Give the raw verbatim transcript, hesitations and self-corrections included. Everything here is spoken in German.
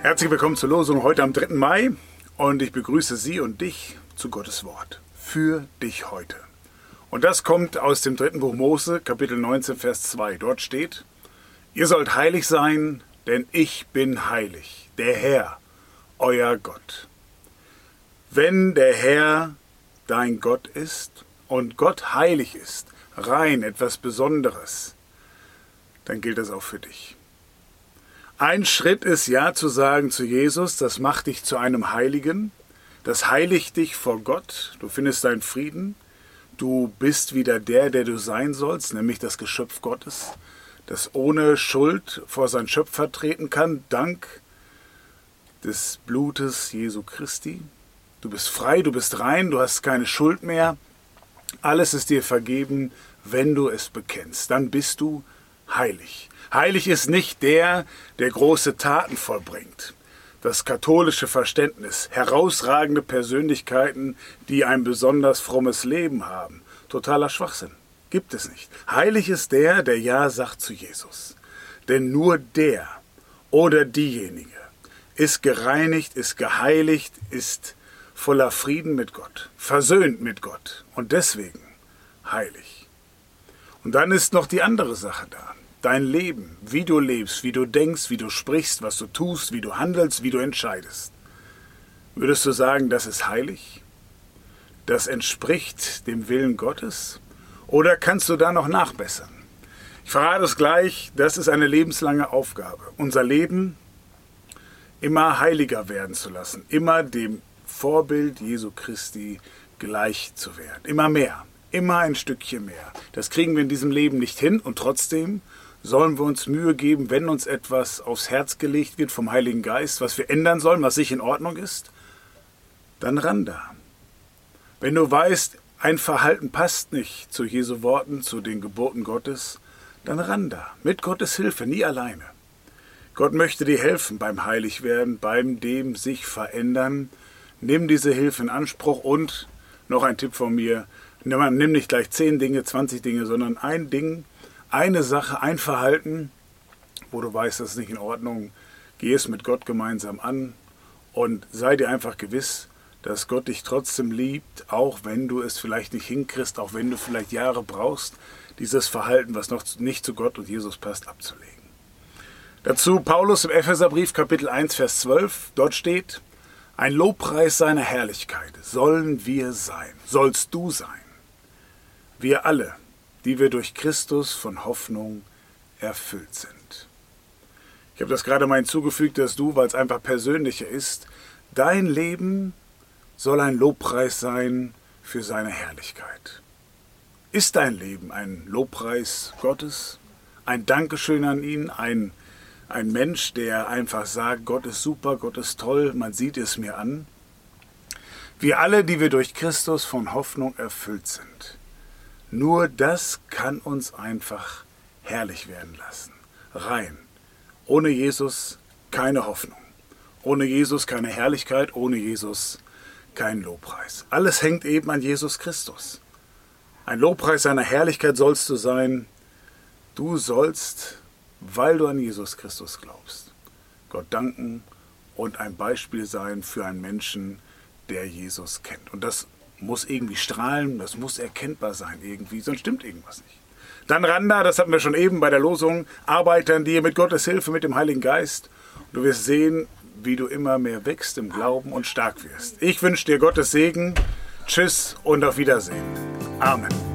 Herzlich willkommen zur Losung heute am dritten Mai und ich begrüße Sie und dich zu Gottes Wort. Für dich heute. Und das kommt aus dem dritten Buch Mose, Kapitel neunzehn, Vers zwei. Dort steht: Ihr sollt heilig sein, denn ich bin heilig, der Herr, euer Gott. Wenn der Herr dein Gott ist und Gott heilig ist, rein, etwas Besonderes, dann gilt das auch für dich. Ein Schritt ist Ja zu sagen zu Jesus, das macht dich zu einem Heiligen, das heiligt dich vor Gott, du findest deinen Frieden, du bist wieder der, der du sein sollst, nämlich das Geschöpf Gottes, das ohne Schuld vor sein Schöpfer treten kann, dank des Blutes Jesu Christi. Du bist frei, du bist rein, du hast keine Schuld mehr, alles ist dir vergeben, wenn du es bekennst, dann bist du heilig. Heilig ist nicht der, der große Taten vollbringt. Das katholische Verständnis, herausragende Persönlichkeiten, die ein besonders frommes Leben haben. Totaler Schwachsinn. Gibt es nicht. Heilig ist der, der Ja sagt zu Jesus. Denn nur der oder diejenige ist gereinigt, ist geheiligt, ist voller Frieden mit Gott, versöhnt mit Gott und deswegen heilig. Und dann ist noch die andere Sache da. Dein Leben, wie du lebst, wie du denkst, wie du sprichst, was du tust, wie du handelst, wie du entscheidest. Würdest du sagen, das ist heilig? Das entspricht dem Willen Gottes? Oder kannst du da noch nachbessern? Ich verrate es gleich, das ist eine lebenslange Aufgabe. Unser Leben immer heiliger werden zu lassen, immer dem Vorbild Jesu Christi gleich zu werden. Immer mehr, immer ein Stückchen mehr. Das kriegen wir in diesem Leben nicht hin und trotzdem sollen wir uns Mühe geben, wenn uns etwas aufs Herz gelegt wird vom Heiligen Geist, was wir ändern sollen, was nicht in Ordnung ist, dann ran da. Wenn du weißt, ein Verhalten passt nicht zu Jesu Worten, zu den Geboten Gottes, dann ran da. Mit Gottes Hilfe, nie alleine. Gott möchte dir helfen beim Heiligwerden, beim dem sich verändern. Nimm diese Hilfe in Anspruch und, noch ein Tipp von mir, nimm nicht gleich zehn Dinge, zwanzig Dinge, sondern ein Ding, eine Sache, ein Verhalten, wo du weißt, das ist nicht in Ordnung, geh es mit Gott gemeinsam an und sei dir einfach gewiss, dass Gott dich trotzdem liebt, auch wenn du es vielleicht nicht hinkriegst, auch wenn du vielleicht Jahre brauchst, dieses Verhalten, was noch nicht zu Gott und Jesus passt, abzulegen. Dazu Paulus im Epheserbrief, Kapitel eins, Vers zwölf, dort steht: Ein Lobpreis seiner Herrlichkeit sollen wir sein, sollst du sein. Wir alle, die wir durch Christus von Hoffnung erfüllt sind. Ich habe das gerade mal hinzugefügt, dass du, weil es einfach persönlicher ist, dein Leben soll ein Lobpreis sein für seine Herrlichkeit. Ist dein Leben ein Lobpreis Gottes? Ein Dankeschön an ihn? Ein, ein Mensch, der einfach sagt, Gott ist super, Gott ist toll, man sieht es mir an? Wir alle, die wir durch Christus von Hoffnung erfüllt sind. Nur das kann uns einfach herrlich werden lassen. Rein. Ohne Jesus keine Hoffnung. Ohne Jesus keine Herrlichkeit. Ohne Jesus kein Lobpreis. Alles hängt eben an Jesus Christus. Ein Lobpreis seiner Herrlichkeit sollst du sein. Du sollst, weil du an Jesus Christus glaubst, Gott danken und ein Beispiel sein für einen Menschen, der Jesus kennt. Und das muss irgendwie strahlen, das muss erkennbar sein irgendwie, sonst stimmt irgendwas nicht. Dann ran da, das hatten wir schon eben bei der Losung, arbeite an dir mit Gottes Hilfe, mit dem Heiligen Geist. Du wirst sehen, wie du immer mehr wächst im Glauben und stark wirst. Ich wünsche dir Gottes Segen. Tschüss und auf Wiedersehen. Amen.